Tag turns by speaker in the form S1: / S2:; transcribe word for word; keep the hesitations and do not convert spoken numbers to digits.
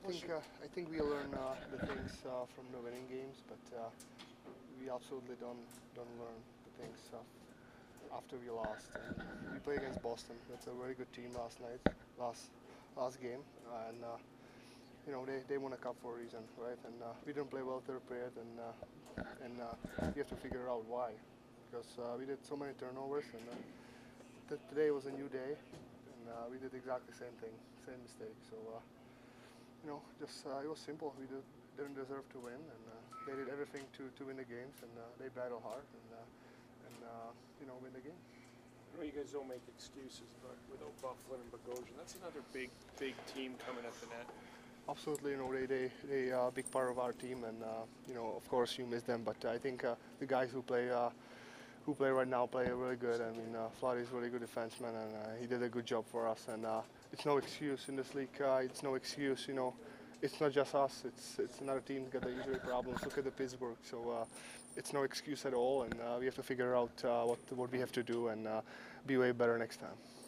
S1: think uh, I think we learn uh, the things uh, from the winning games, but uh, we absolutely don't don't learn the things uh, after we lost. And we played against Boston. That's a very good team last night, last last game, and uh, you know they, they won a cup for a reason, right? And uh, we didn't play well third period, and uh, and uh, we have to figure out why, because uh, we did so many turnovers, and uh, t- today was a new day, and uh, we did exactly the same thing, same mistake. So. Uh, you know, just uh, it was simple. We did, didn't deserve to win, and uh, they did everything to, to win the games, and uh, they battled hard, and uh, and uh, you know, win the game.
S2: I know you guys don't make excuses, but without Buffalo and Bogosian, that's another big, big team coming at the net.
S1: Absolutely, you know, they they they are a big part of our team, and uh, you know, of course, you miss them, but I think uh, the guys who play. Uh, who play right now play really good. I mean, uh, Flotty is a really good defenseman, and uh, he did a good job for us. And uh, it's no excuse in this league. Uh, it's no excuse, you know. It's not just us. It's it's another team that got the injury problems. Look at the Pittsburgh. So uh, it's no excuse at all, and uh, we have to figure out uh, what what we have to do and uh, be way better next time.